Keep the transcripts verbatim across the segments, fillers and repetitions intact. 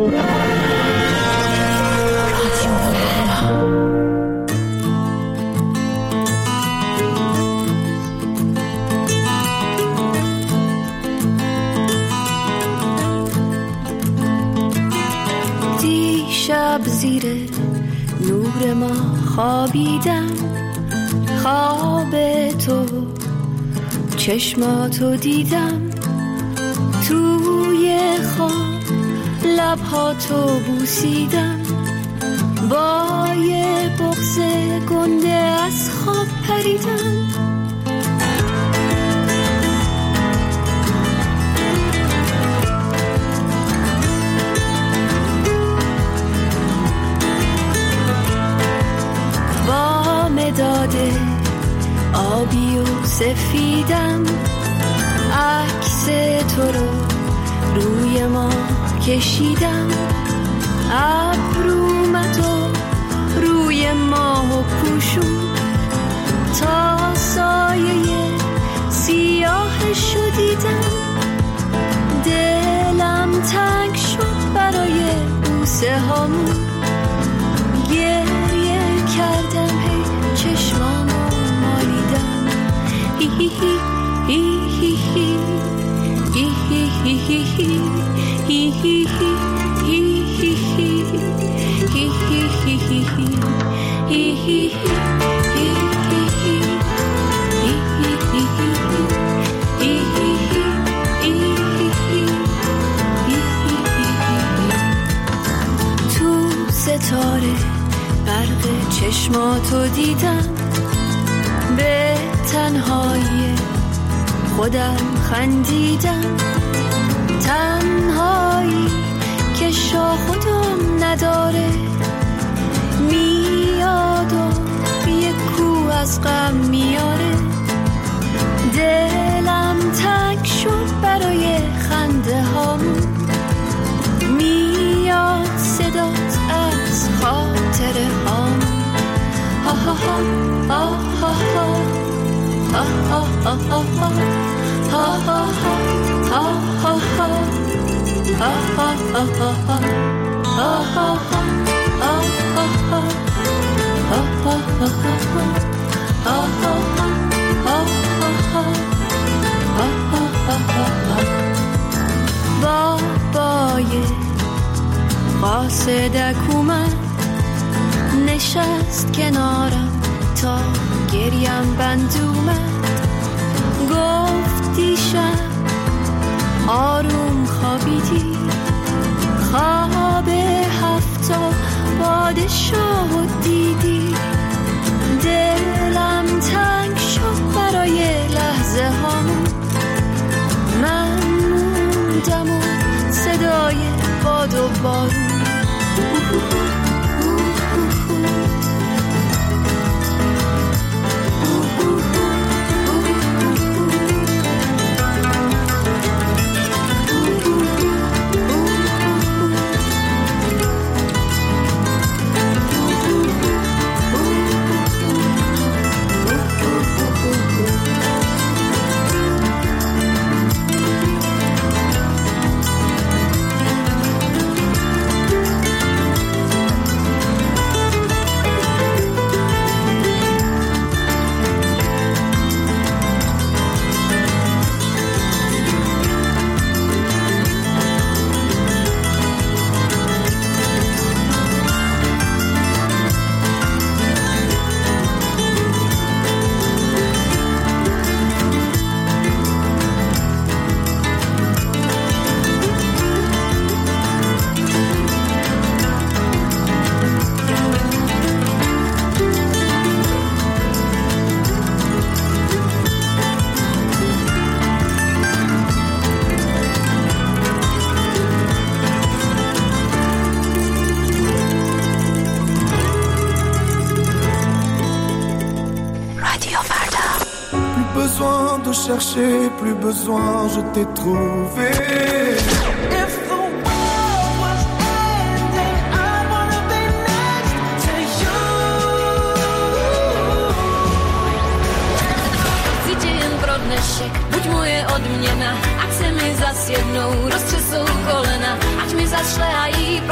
دیشب زیر نور ما خوابیدم، خواب تو چشماتو دیدم، توی خواب لبهاتو بوسیدم، با یه بغض گنده از خواب پریدم. با مداد آبی و سفیدم عکس تو رو روی ما کشیدم، ابرومتو روی ماه و پوشون تا سایه سیاهشو دیدم. دلم تنگ شد برای بوسه هامون، گریه کردم هی چشمامو مالیدم. هی هی هی هی هی هی هی هی هی هی هی تو ستاره برق چشماتو دیدم، به تنهایی خودم خندیدم، تنهایی که شاه خودم نداره، میاد و یک کو از غم میاره. دلم تنگ شد برای خنده هامون، میاد صدات از خاطره هامون. ها ها ها ها ها ها ها ها ها ها بابای قاصدک اومد، نشست کنارم تا گریم بند اومد، گفت دیشب آروم خوابیدی، خواب هفتا پادشاه دیدی. دلم تنگ شد برای لحظه هامون، من موندم و صدای باد و بارون. Chercher, plus besoin, je t'ai trouvé. If the world was ending, I wanna be next to you. Widziałem brodny siek, buď moje odměna, ať se mi zas jednou roztřesou kolena, ať mi zašle a jí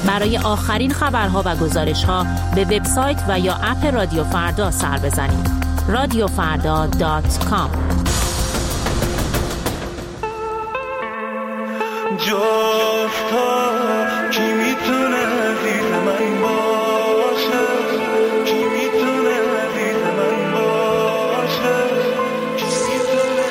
برای آخرین خبرها و گزارش‌ها به وبسایت و یا اپ رادیو فردا سر بزنید. رادیو فردا دات کام. جفتا کی میتونه دید من باشه، کی میتونه دید من باشه، کی میتونه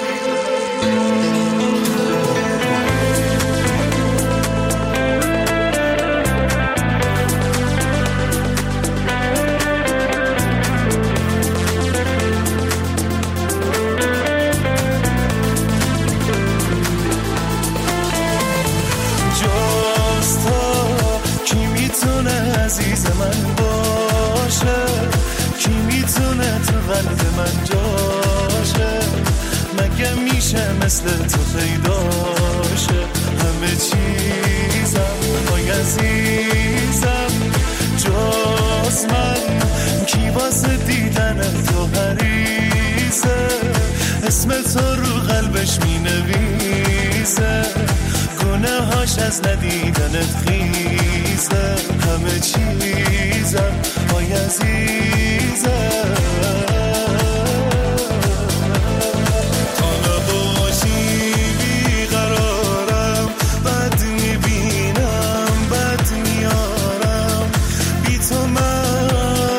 عزیز من باشه، کی میتونه تو قلب من جاشه، مگه میشه مثل تو پیداشه، همه چیزم وای عزیزم جز من، کی واسه دیدن تو حریصه، اسم تو رو قلبش مینویسه، گناهاش از ندیدنت خیزه، همه چیزم وای عزیزم، تا نباشی بیقرارم، بد میبینم بد میارم، بی تو من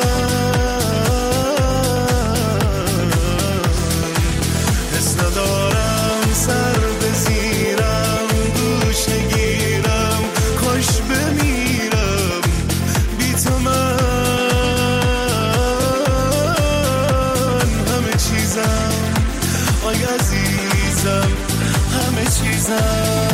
حس ندارم، سر بزیرم گوش نگیرم، خوش بمیرم بی تو من، همه چیزم آی عزیزم، همه چیزم.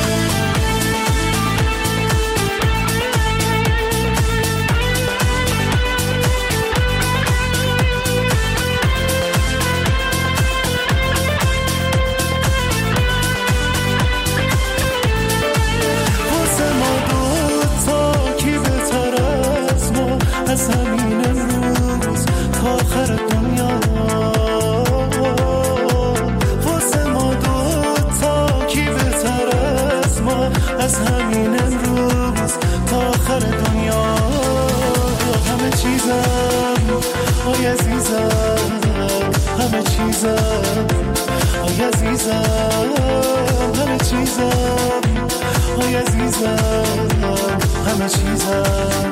از همین امروز تا آخر دنیا، واسه ما دوتا کی بهتر از ما، از همین امروز تا آخر دنیا، همه چیزم آی عزیزم، همه چیزم آی عزیزم، همه چیزم آی عزیزم، همه چیزم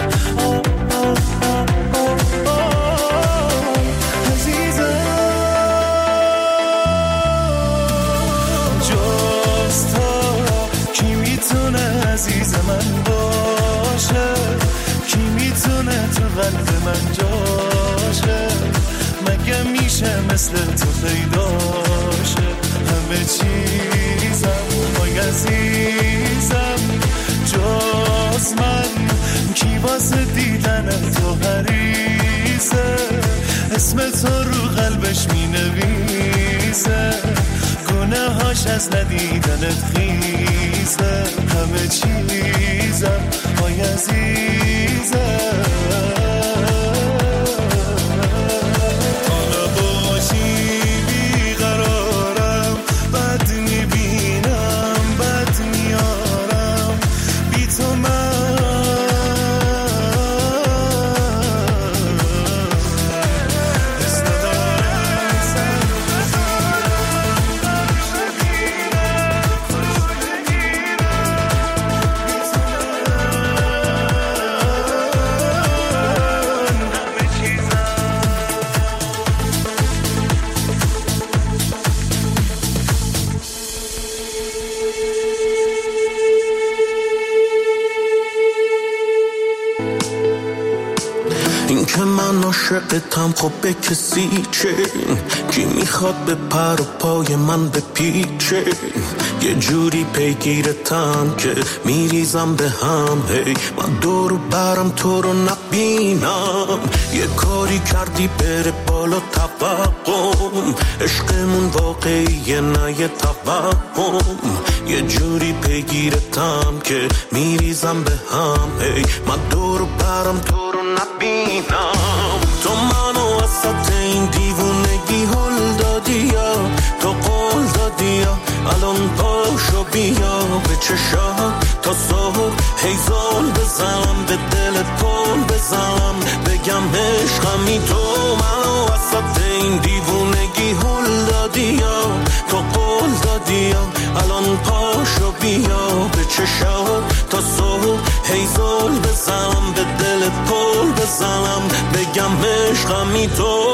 عزیز من باشه، کی میتونه تو قلب من جاشه، مگه میشه مثل تو پیداشه، همه چیزم وای عزیزم جز من، کی واسه دیدن تو حریصه، اسم تو رو قلبش مینویسه، گناهاش از ندیدنت خیزه، همه چیزم وای عزیزم، تا نباشی بیقرارم، بد میبینم بد میارم، بی تو من که من عاشقتم، خب به کسی چه، کی میخواد به پر و پای من بپیچه، یه جوری پیگیرتم که میریزم به هم، هی من دور و برم تو رو نبینم، یه کاری کردی بره بالا توقم، عشقمون واقعیه نه یه توهم، یه جوری پیگیرتم که میریزم به هم، هی من دور و برم تو رو نبینم، تو منو وسط این دیوونگی هل دادی یا تو قول دادی یا الان پاشو بیا به چشات تا صبح هیزان بزنم به دل پل بزنم بگم عشقمی تو منو وسط این دیوونگی هل دادی یا تو قول دادی یا الان پاشو بیا به چشات تا صبح هیزان بزنم به دل پل بزنم بگم عشقمی تو.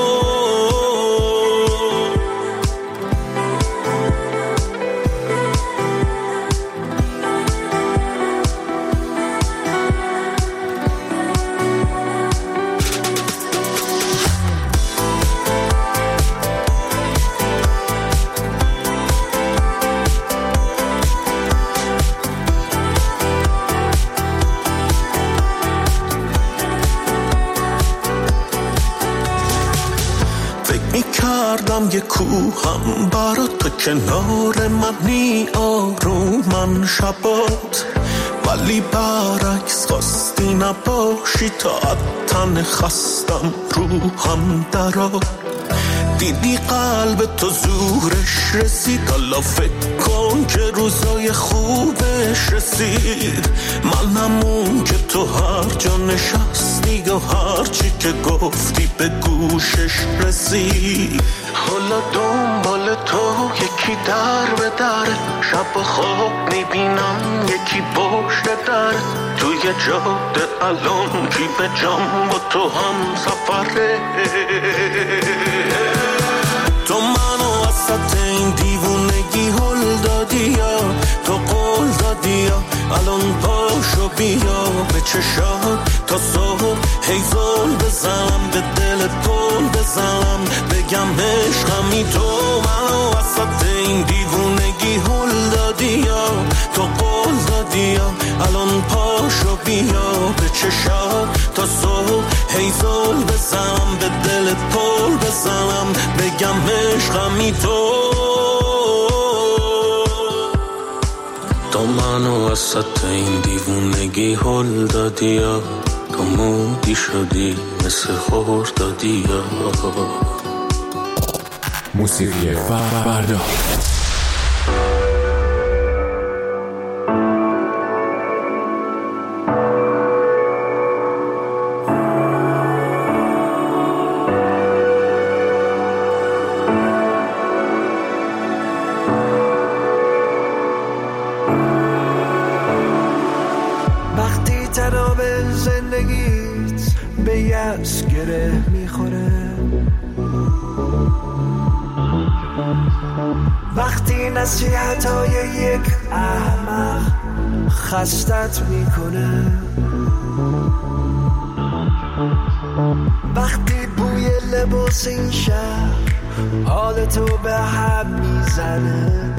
کردم یه کوهم برا تو کنار من نی آرومن شبات ولی برعکس خواستی نباشی تا تن خستم روحم درات دیدی قلب تو زورش رسید حالا فکر کن که روزای خوبش رسید منم اون که تو هر جا نشستی و هر چی که گفتی به گوشش رسید حالا دنبال تو یکی در به در شب و خواب میبینم یکی پشت در توی جاده الان کی به جام با تو هم سفره تو منو وسط این دیوونگی هل دادی یا تو قول دادی یا الان پاشو بیا به چشات تا صبح هیزان بزنم به دل پل بزنم بگم عشقمی تو منو وسط این دیوونگی هل دادی یا تو قول دادی یا الان پاشو بیا به چشات تا صبح هیزان بزنم به دل پل بزنم بگم عشقمی تو تو منو وسط این دیوونگی هل دادی یا تو مودی شدی مثل خور دادی یا موسیقی فردا. وقتی تناب زندگیت به یأس گره میخوره وقتی نصیحتای یک احمق خستت میکنه وقتی بوی لباس این شهر حالتو به هم میزنه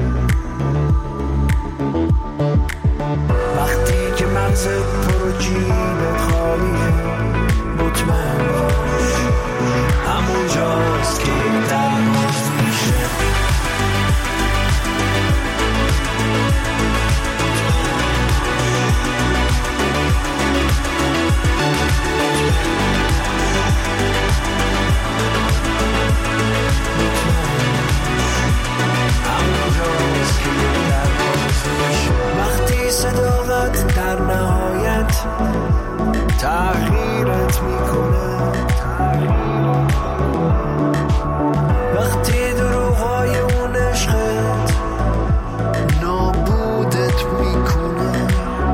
وقتی که مغزت پر جیبت خالیه مطمئن باش همون جاست که درماز میشه صداقت در نهایت تغییرت میکنه وقتی دروغای اون عشقت نابودت میکنه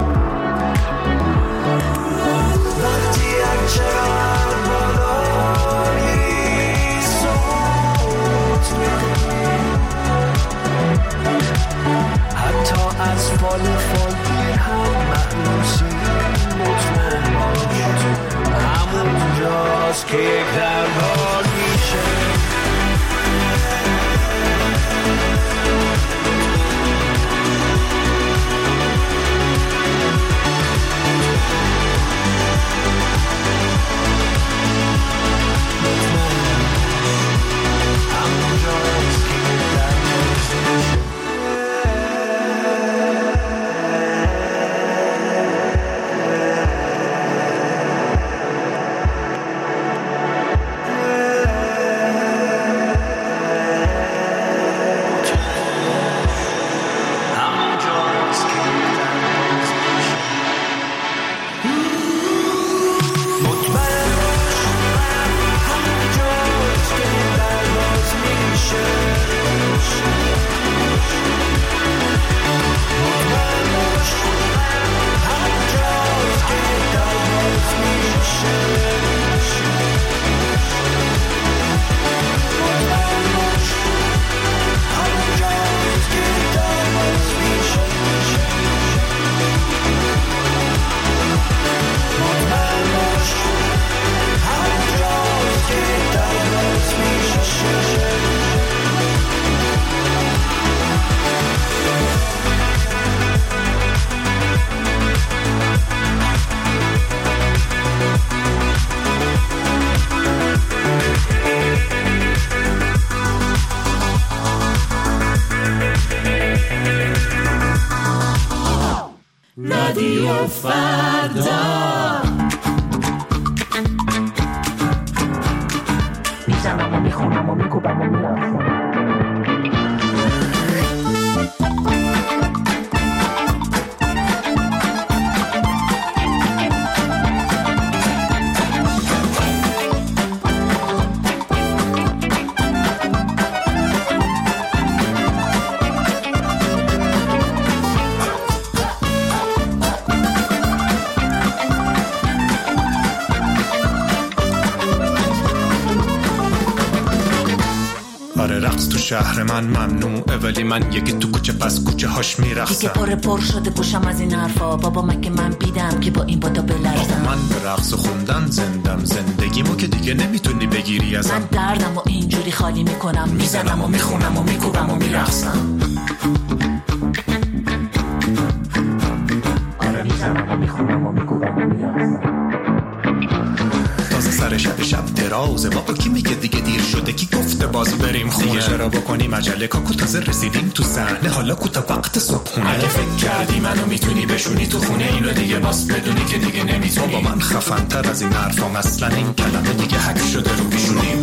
وقتی هرچقدر بالا میری صوت میکنی حتی از فال فالگیر هم معنوسی مطمئن باش همون جاست که یک دربار میشه رادیو فردا. میزنم و میخونم و میکوبم و میرخونم. شهر من ممنوعه ولی من یکی تو کوچه پس کوچه هاش میرخصم. دیگه پر پر شده گوشم از این حرفا. بابا مگه من بیدم که با این بادا بلرزم. من به رقص و خوندن زندم، زندگیمو که دیگه نمیتونی بگیری ازم. من دردم و اینجوری خالی میکنم، میزنم و میخونم و میکوبم و میرقصم. آره میزنم و میخونم و میکوبم و میرقصم. تازه سر شب شب درازه بابا، کی میگه دیگه دیر شده؟ کی گفته باز بریم خونه؟ دیگه چرا بکنیم عجله؟ کاکو تازه رسیدیم تو صحنه، حالا کوتا وقت صبحونه. اگه فکر کردی منو میتونی بشونی تو خونه، اینو دیگه باز بدونی که دیگه نمیتونی. بابا من خفن تر از این حرفام، اصلا این کلمه دیگه حک شده رو بیشونیم.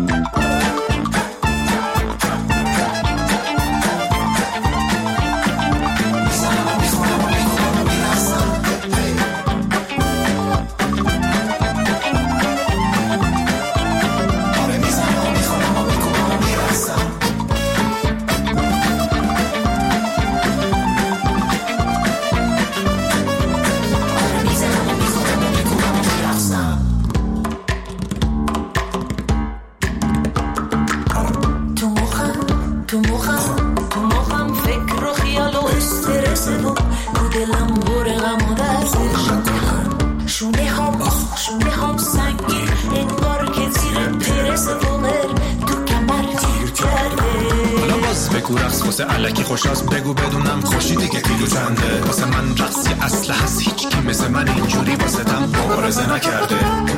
الکی خوشاست بگو بدونم خوشی دیگه کیلو چنده. واسه من رقصی اصله هست، هیچ کی مثل من اینجوری واسه تم مبارزه نکرده.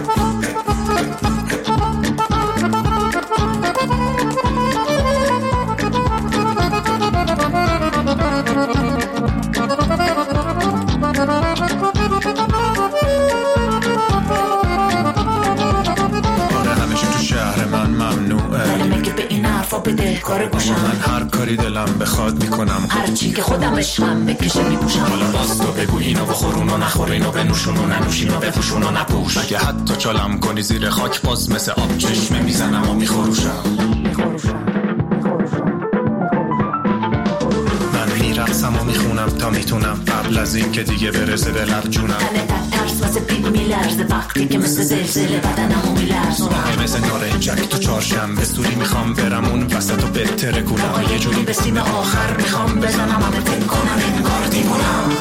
آره همیشه تو شهر من ممنوعه، ولی مگه به این حرفا بده کار گوشم. من هر کاری دلم بخواد میکنم، هر چی که خودم عشقم بکشه میپوشم. حالا باز تو بگو اینو بخورون و نخور، اینو بنوشون و ننوشین و بپوشون و نپوش. اگه حتی چالم کنی زیر خاک باز مثل آب چشمه میزنم و میخوروشم. من میرقصم و میخونم تا میتونم، قبل از این که دیگه برسه به لب جونم. تنه تک ترس واسه پیپ میلرزه وقتی که مثل زلزله بدنمو میلرزونم. ماه مثل نارنجک تو چهارشنبه سوری میخوام برم اون وسط و بهتره کنم. یه جوری به سیم آخر میخوام بزنم همه فکر کنم انگار دیوونم.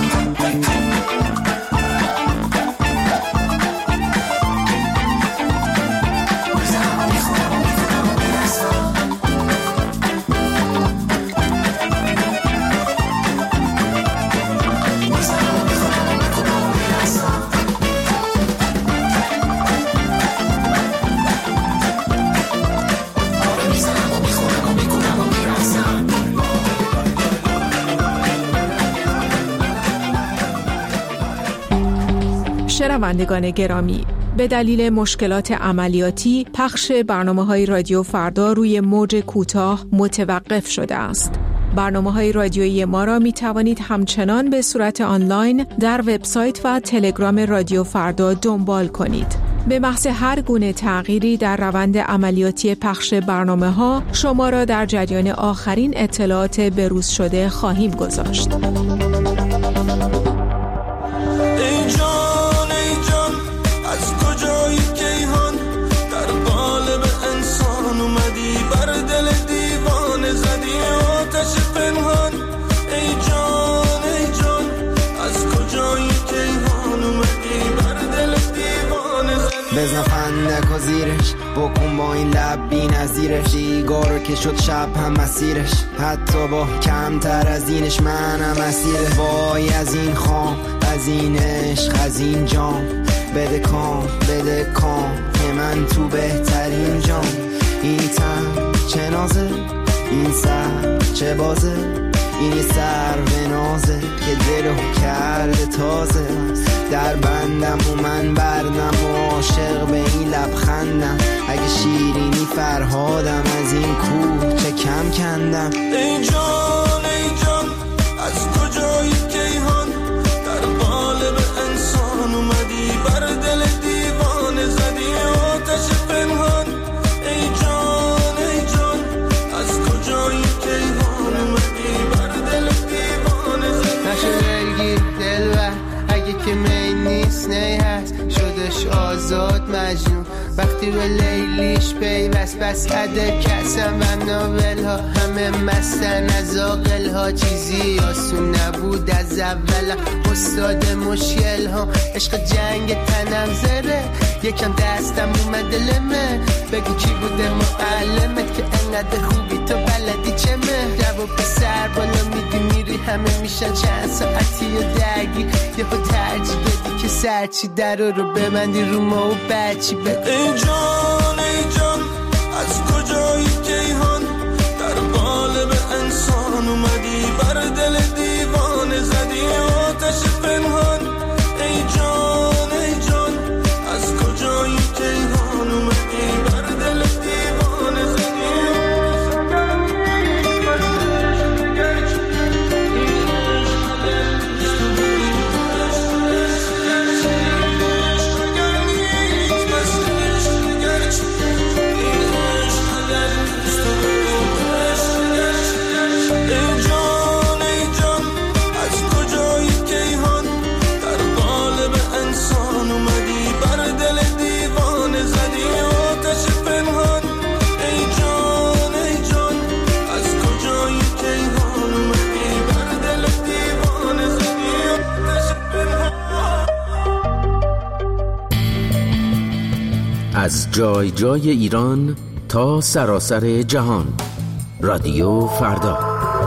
شنوندگان گرامی، به دلیل مشکلات عملیاتی پخش برنامه‌های رادیو فردا روی موج کوتاه متوقف شده است. برنامه‌های رادیویی ما را می توانید همچنان به صورت آنلاین در وبسایت و تلگرام رادیو فردا دنبال کنید. به محض هر گونه تغییری در روند عملیاتی پخش برنامه‌ها شما را در جریان آخرین اطلاعات بروز شده خواهیم گذاشت. بزن فندک و زیرش بکن با این لب بی نظیرش. دیگارو که شد شب هم مسیرش، حتی با کمتر از اینش منم اسیره. وای از این خام، از این عشق، از این جام، بده کام بده کام که من تو بهترین جام. این تن چه نازه، این سر چه بازه، اینی سر به نازه که دلو کرده تازه در بندم و من بردم و عاشق به این لبخندم اگه شیرینی فرهادم از این کوه چه کم کندم ای جان ای جان از کجایی کیهان در قالب انسان اومدی بر دل دیوانه زدی آتش پنهان ای جان ای جان از کجایی کیهان اومدی بر دل دیوانه زدی نشه بگیر دل و اگه که می نیست نی هست شدش آزاد مجنون وقتی به لیلیش پیوست بس عده کسم و ناول ها همه مستن از آقل ها چیزی آسون نبود از اول استاد مشکل ها عشق جنگ تنم زره یکم دستم اومده لمه بگو کی بوده معلمت که انقدر خوبی تو بلدی چه مهرب و پسر بالا میدی میری همه میشن چند ساعتی و درگی یه خود ترجیح بدی که سرچی در رو ببندی رو ما و بچی بدی ای جان ای جان از کجایی کیهان در قالب انسان اومدی بر دل دیوانه زدی آتش پنهان ای جان ای جان از کجایی کیهان اومدی بر دل دیوانه زدی از جای جای ایران تا سراسر جهان رادیو فردا.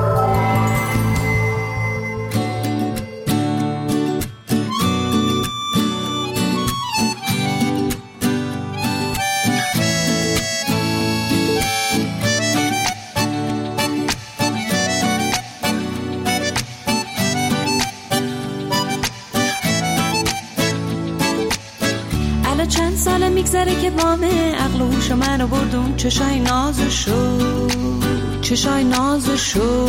میگذره که بامه عقل و هوش منو بردون چشای نازشو چشای نازشو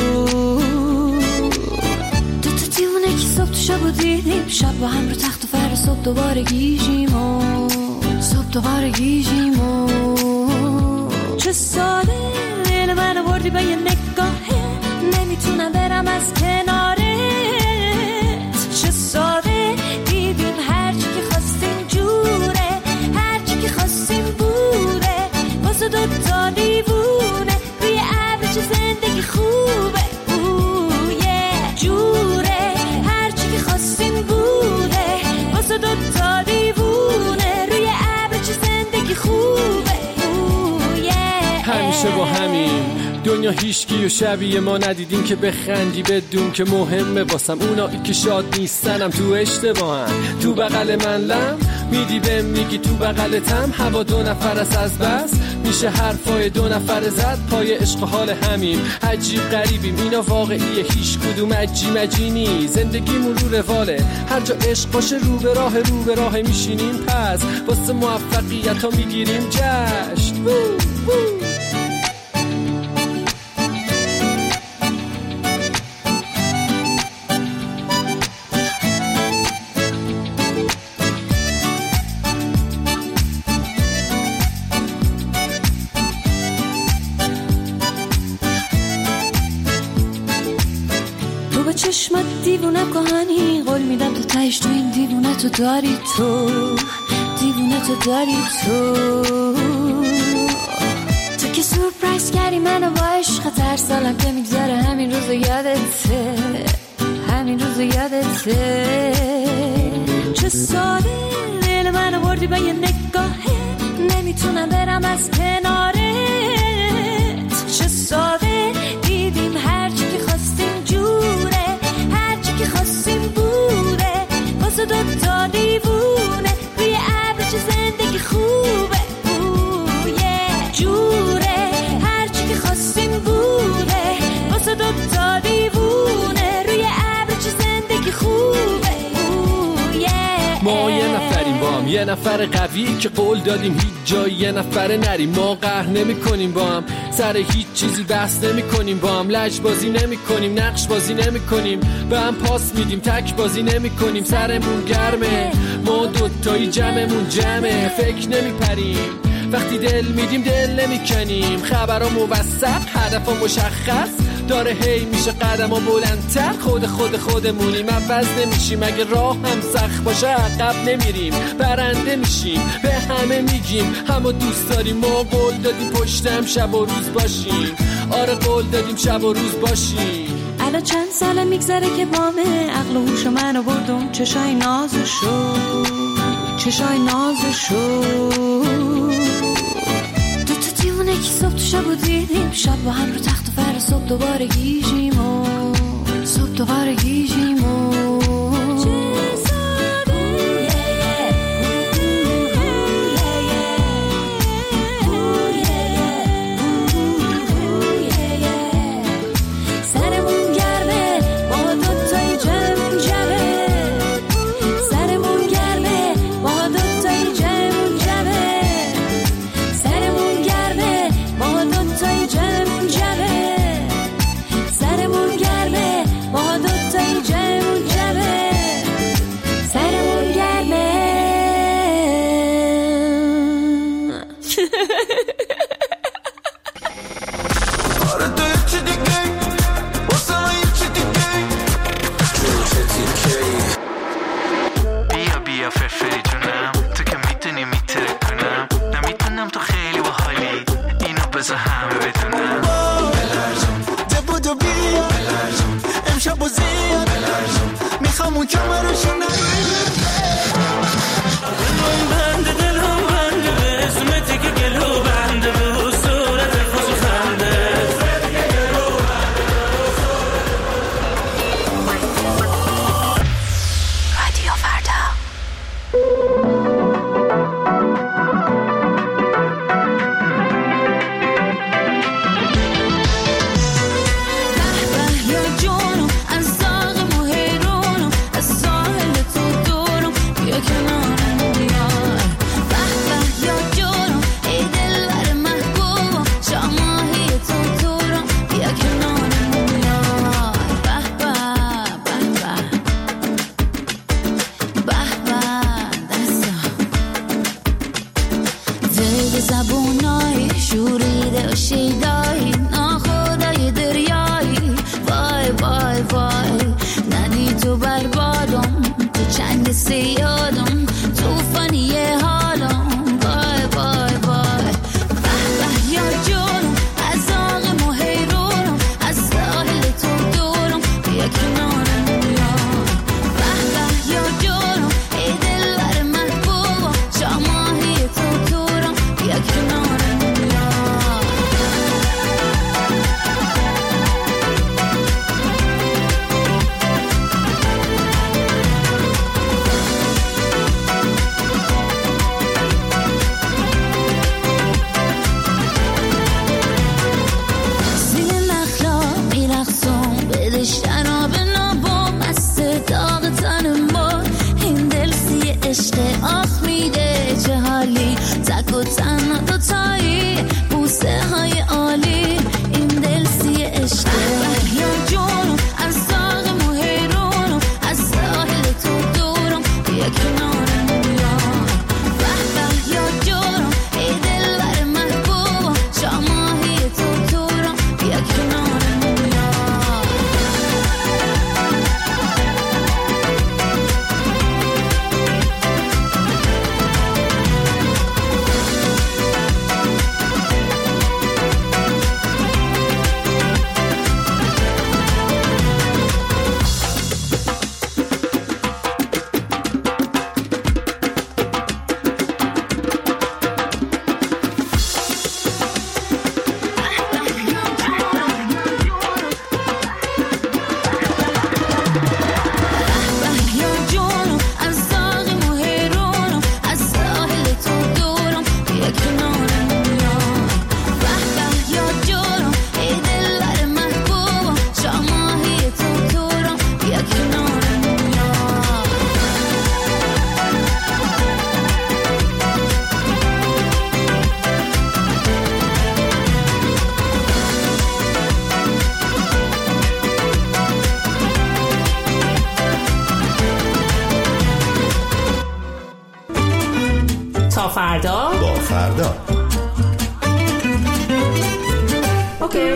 دو تا دیونه که صبح تو شب و دیدیم شب با هم رو تخت و فر صبح دوباره گیجیم و صبح دوباره گیجیم و چه ساده دل منو بردی با یه نگاهه نمیتونم برم از کنارت چه ساده دیدیم هرچی که خواستیم جوره که خواستیم بوده واسه دو تا دیوونه روی ابر چه زندگی خوبه اوه جوره هرچی که خواستیم بوده واسه دو تا دیوونه روی ابر چه زندگی خوبه اوه همیشه با همین دنیا هیچکی و شبیه ما ندیدیم که بخندی بدون که مهمه واسم اونایی که شاد نیستنم تو اشتباهن تو بغل من لم میدی بهم میگی تو بغلتم هوا دو نفر است از بس میشه حرفای دو نفر زد پای عشق حال همین عجیب غریبیم اینا واقعیه هیچ کدوم عجی مجینی زندگی مرور رواله هر جا عشق باشه رو به راه رو به راه میشینیم پس واسه موفقیت ها میگیریم جشن وو وو. چشمت دیوونه کهانی قول میدم تو تهش تو این دیوونه تو داری تو دیوونه تو داری تو تو که سورپرایز کردی منو با عشق هر سالم که میگذره همین روزو یادته همین روزو یادته چه ساده دل منو بردی با یه نگاهه نمیتونم برم از کنارت چه ساده دیدیم هرچی که خواستیم جوره که خواستیم بوده واسه دو تا دیوونه روی ابر چه زندگی خوبه اوه جوره هرچی که خواستیم بوده واسه دو تا دیوونه ما یه نفریم با هم، یه نفر قوی که قول دادیم هیچ جایی یه نفر نریم. ما قهر نمی کنیم با هم، سر هیچ چیزی بحث نمی کنیم با هم. لج بازی نمی کنیم، نقش بازی نمی کنیم، به هم پاس میدیم، تک بازی نمی کنیم. سرمون گرمه، ما دوتایی جمعمون جمعه. فکر نمی پریم وقتی دل میدیم، دل نمی کنیم. خبرها موثق، هدفها مشخص داره، هی میشه قدم ها بلندتر. خود خود خودمونیم، عوض نمیشیم. اگه راه هم سخت باشه عقب نمیریم، برنده میشیم. به همه میگیم همو دوست داریم. ما قول دادیم پشت هم شب و روز باشیم. آره قول دادیم شب و روز باشیم. الان چند ساله میگذره که بامه، عقل و هوش منو بردم چشای نازشو، چشای نازشو. دو تا دیوونه که صبح تو شب و دیدیم، شب با هم رو تخت و فر، صبح دوباره گیجیم و صبح دوباره گیجیم و تا فردا با فردا. اوکی.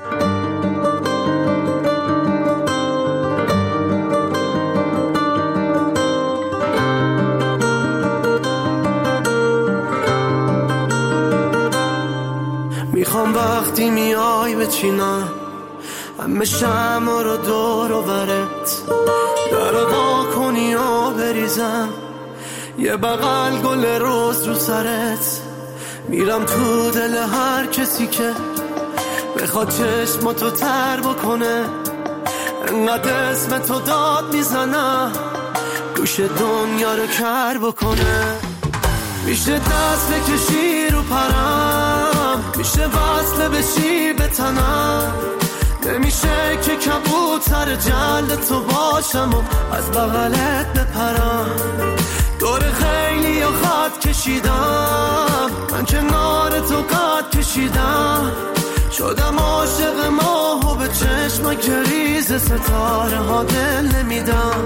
میخوام وقتی میای بچینم همه شمع رو دور و برت در وا کنی و بریزم یه بغل گل روز رو سرت میرم تو دل هر کسی که بخواد چشماتو تر بکنه انقدر اسم تو داد میزنم گوش دنیا رو کر بکنه میشه دست بکشی رو پرم میشه وصل بشی به تنم نمیشه که کبوتر جلد تو باشم و از بغلت بپرم دور خیلی یا خط کشیدم من کنار تو قد کشیدم شدم عاشق ماه و به چشم گریز ستاره ها دل نمیدم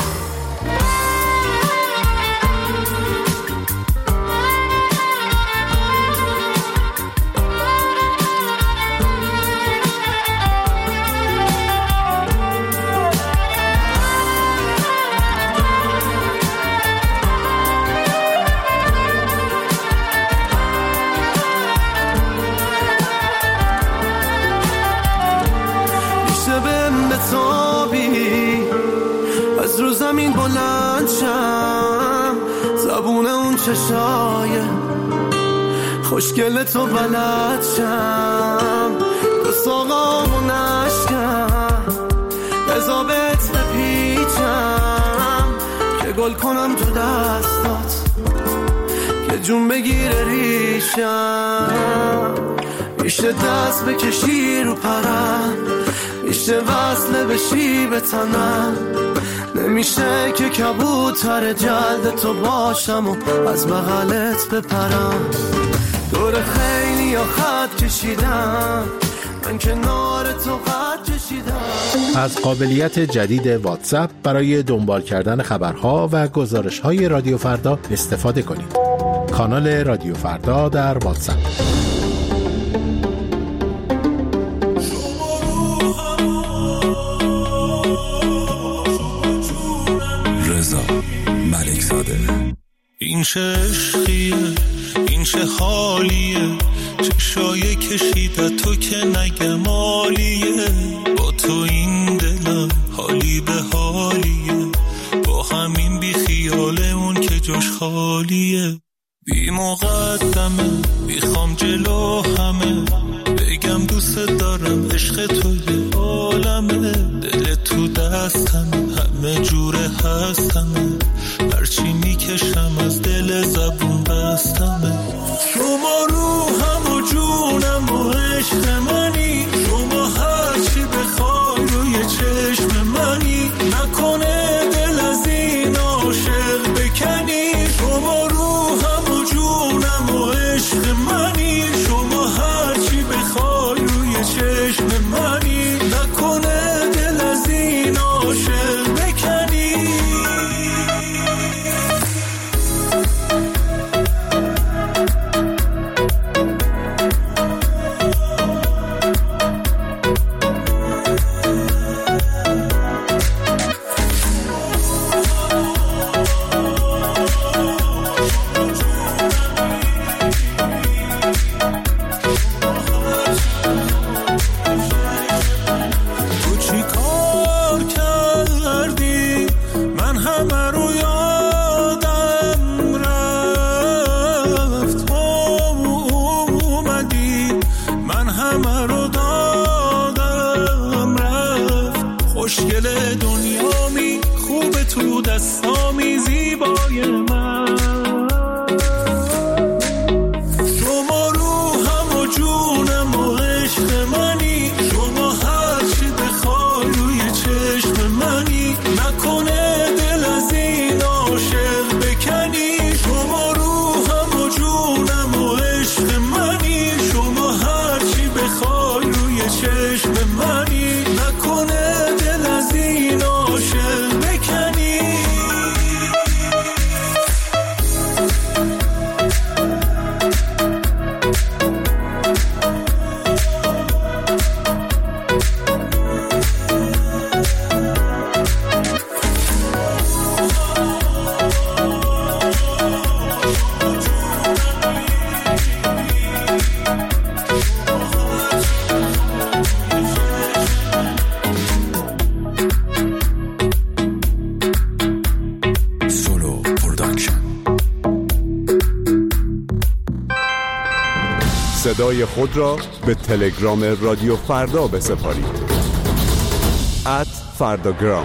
از رو زمین بلند شم زبون اون چشای خوشگل تو بلد شم تو ساقامو نشکم بزابت بپیچم که گل کنم تو دستات که جون بگیره ریشم میشه دست بکشی رو پرم میشه وصله بشی به تنم نمیشه که کبوتر جلد تو باشم و از بغلت بپرم دور خیلی یا خط کشیدم من کنار تو قد کشیدم. از قابلیت جدید واتساپ برای دنبال کردن خبرها و گزارش‌های رادیو فردا استفاده کنید. کانال رادیو فردا در واتساپ. این چه عشقیه این چه حالیه چشای کشیده تو که نگم عالیه با تو این دلم حالی به حالیه با همین بی خیاله اون که جاش خالیه بی مقدمه بیخوام جلو همه بگم دوست دارم عشق تو یه عالمه دل تو دستم همه جوره هستمه هرچی میکشم از دل زبون بستمه شما روحم و جونم و عشق منی شما هرچی بخوای روی چشم منی نکنه دل از این عاشق بکنی شما روحم و جونم و عشق منی شما هرچی بخوای روی چشم منی نکنه دل از این عاشق بکنی صدای خود را به تلگرام رادیو فردا بسپارید. ات فرداگرام.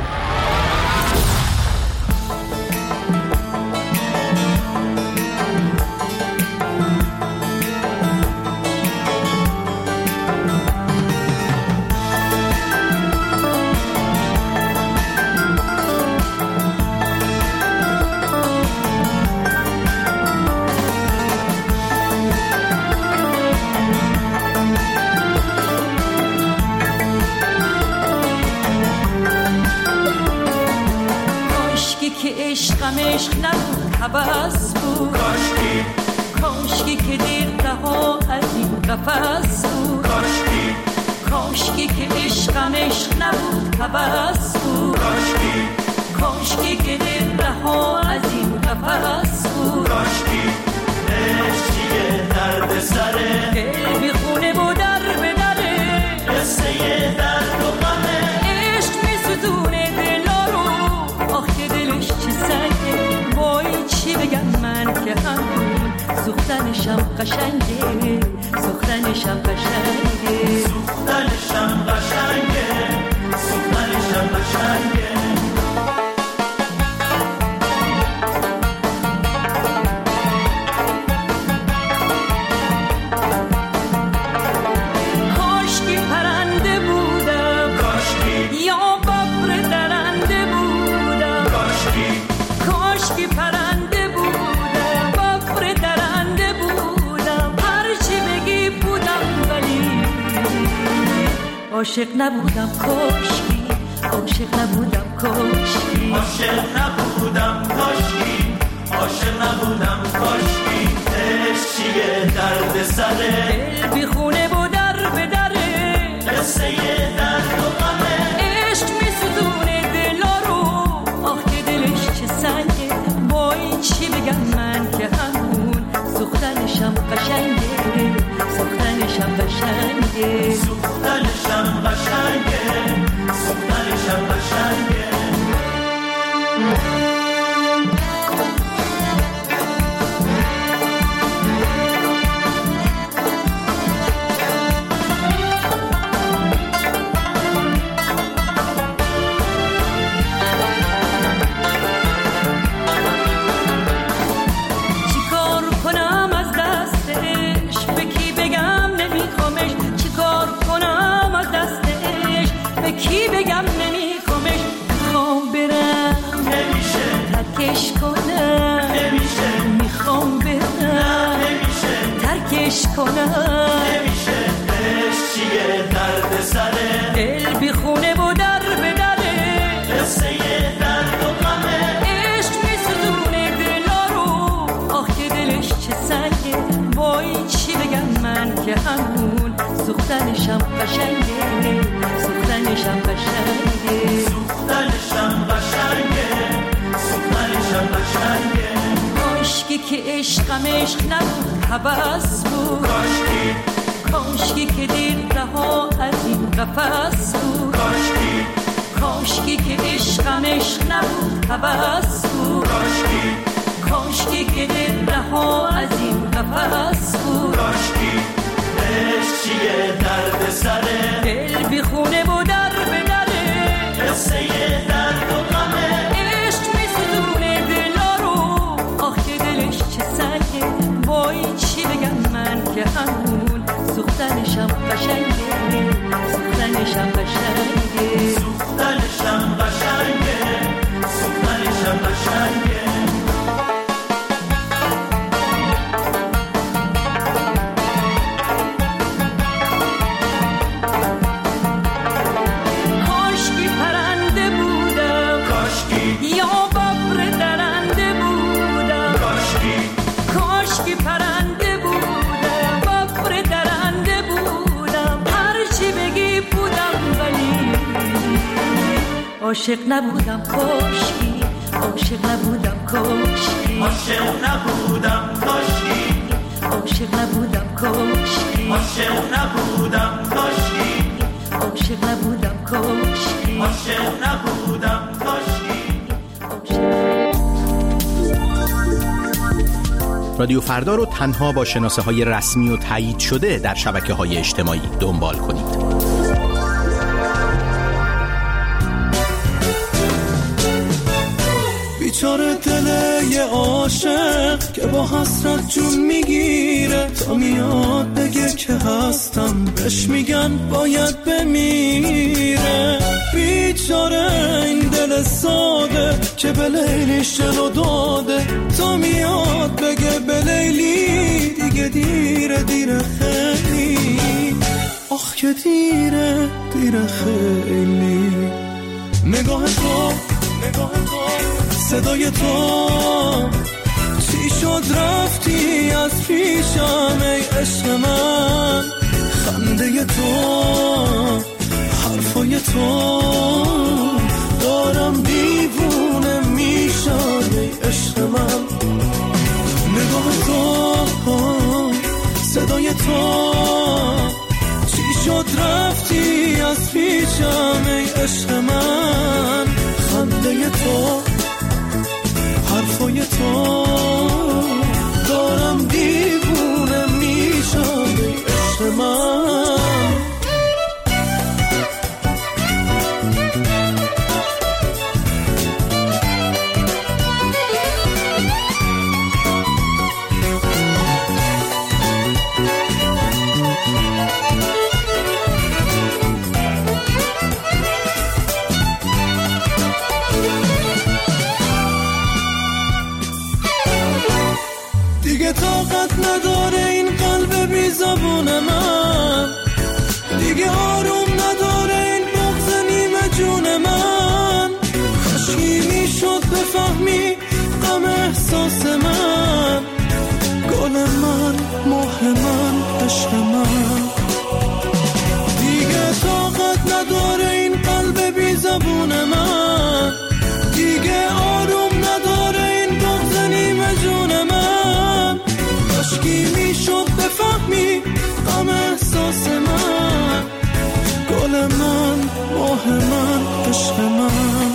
عشقم عشق نبود هوس بود، کاشکی کاشکی که دیر رها از این قفس بود، کاشکی کاشکی که عشقم عشق نبود هوس بود، کاشکی کاشکی که دیر رها از این قفس بود، کاشکی عشق چیه درد سره، دل بی خونه و در به دره، قصه درد و غمه، عشق می ستونه دلا رو، آخه دلش چه سنگه، وای چی بگم من که همون سوختنشم قشنگه، سوختنشم قشنگه، سوختنشم قشنگه، سوختنشم قشنگه. عاشق نبودم کاشکی، عاشق نبودم کاشکی، عاشق نبودم کاشکی، عاشق نبودم کاشکی، عشق چیه درد سره، دل بی خونه و در به دره، قصه درد و غمه، عشق می ستونه دلا رو، آخ که دلش چه سنگه، وای چی بگم من که همون سوختنشم قشنگه، سوختنشم قشنگه، سوختنشم قشنگه، سوختنشم قشنگه. چیکار کنم از دستش، به کی بگم نمیخوامش، چیکار کنم از دستش، به کی بگم نمیخوامش، میخوام برم نمیشه، ترکش کنم نمیشه، میخوام برم نمیشه، ترکش کنم نمیشه، عشق چیه درد سره، دل بی خونه و در به دره، قصه درد و غمه، عشق می ستونه دلا رو، آخ که دلش چه سنگه، وای چی بگم من که همون سوختنشم قشنگه، سوختنشم قشنگه، سوختنشم قشنگه، سوختنشم قشنگه. کاشکی که عشقم عشق نبود هوس بود، کاشکی کاشکی که دیر رها از این قفس بود، کاشکی کاشکی که عشقم عشق نبود هوس بود، کاشکی کاشکی که دیر رها از این قفس بود، کاشکی عشق چیه درد سره، دل بی خونه و در به دره، قصه درد و غمه، عشق می ستونه دلا رو، آخ که دلش چه سنگه، وای چی بگم من که همون سوختنشم قشنگه، سوختنشم قشنگه، سوختنشم قشنگه، سوختنشم قشنگه. عاشق نبودم کاشکی، عاشق نبودم کاشکی، عاشق نبودم کاشکی، عاشق نبودم کاشکی، عاشق نبودم کاشکی، عاشق نبودم کاشکی، عاشق نبودم کاشکی. رادیو فردا رو تنها با شناسه های رسمی و تایید شده در شبکه های اجتماعی دنبال کنید. بیچاره دل یه عاشق که با حسرت جون میگیره، تا میاد بگه که هستم بهش میگن باید بمیره. بیچاره این دل ساده که به لیلیش جلو داده، تا میاد بگه به لیلی دیگه دیره دیره خیلی. آخ که دیره دیره خیلی. نگاه تو نگاه تو صدای تو، چی شد رفتی از پیشم ای عشق من؟ خنده تو حرفای تو دارم دیوونه میشم ای عشق من. نگاه تو صدای تو، چی شد رفتی از پیشم ای عشق من؟ خنده تو حرفای تو دارم دیوونه میشم ای عشق من. دیگه طاقت نداره این قلب بی زبون من، دیگه آروم نداره این بغض نیمه جون من. کاشکی میشد بفهمی غم احساس من، گل من ماه من عشق من. دیگه طاقت نداره این قلب بی زبون من، دیگه آروم نداره این بغض نیمه جون من. کاشکی میشد بفهمی غم احساس من، گل من ماه من عشق من.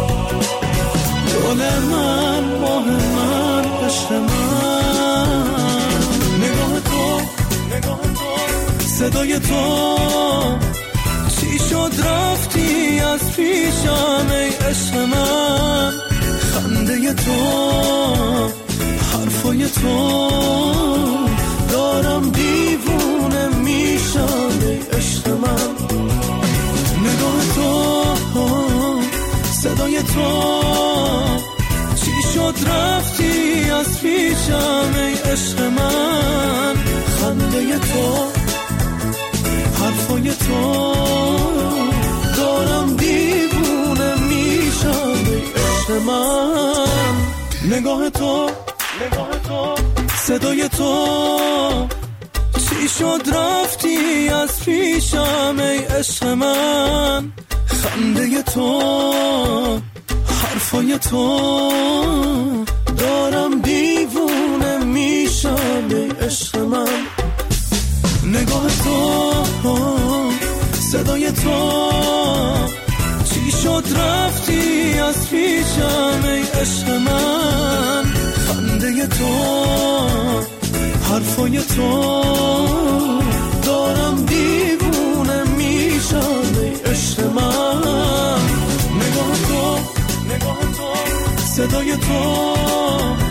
گل من ماه من عشق من. نگاه تو نگاه تو صدای تو، چی شد رفتی از پیشم ای عشق من؟ خنده تو حرفای تو دارم دیوونه میشم ای عشق من. نگاه تو صدای تو، چی شد رفتی از پیشم ای عشق من؟ خنده تو حرفای تو دارم دیوونه میشم ای عشق من. نگاه تو نگاه تو صدای تو، چی شد رفتی از پیشم ای عشق من؟ خنده تو حرفای تو دارم دیوونه میشم ای عشق من. نگاه تو صدای تو، چی شد رفتی از پیشم ای عشق من؟ خنده تو حرفای تو دارم دیوونه میشم ای عشق من. نگاه تو نگاه تو صدای تو،